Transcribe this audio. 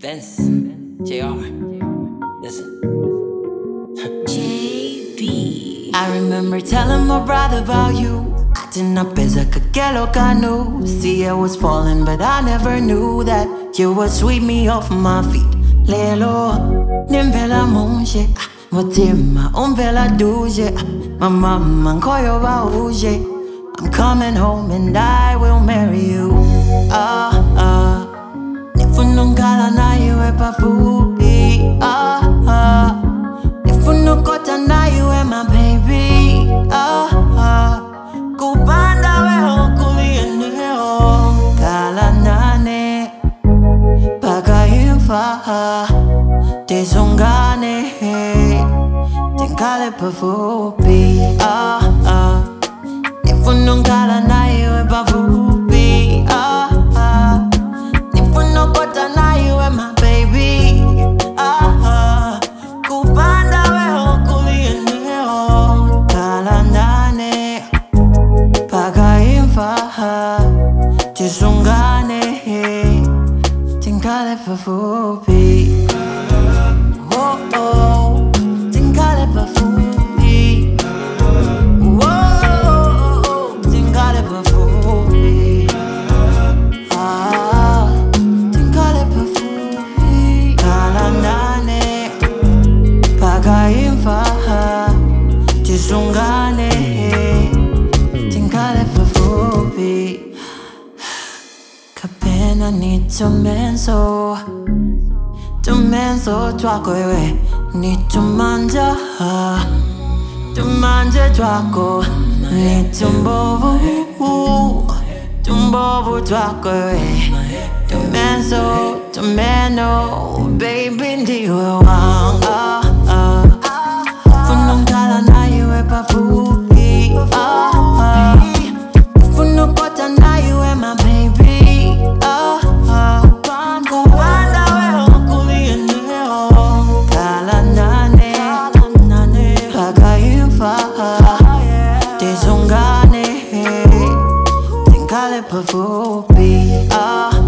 Vince, JR, listen. JB. I remember telling my brother about you. Acting up as I could get look I knew. See I was falling but I never knew that you would sweep me off my feet. Lelo, nimvela munje. Mutima, umvela duje. My mama koyo ba uje. I'm coming home and I will marry you. Nifunungala na iwe pafupi. Nifunukota na iwe my baby. Kupanda weho kulieneo. Kala nane paka infa. Tizungane tinkale pafupi. Nifunungala na iwe pafupi. Nifunukota na iwe my baby. Kupanda weho kulieneo. Kala nane paka infa. Tizungane tinkale pafupi. Oh oh, tinkale pafupi. Oh, tinkale pafupi. Tinkale pafupi. Kala nane paka infa. Tizungane tinkale pafupi. Kapena ni tumenso. Tumenso twako wewe ni tumanja. Tumanje twako ni tumbovu. Tumbovu twako wewe. Tumenso, tumeno, baby ndiwe wanga. Funungala na iwe pafupi. Funukota na iwe my baby. Kupanda weho kulieneo. Kala nane paka infa. Tizungane tinkale pafupi.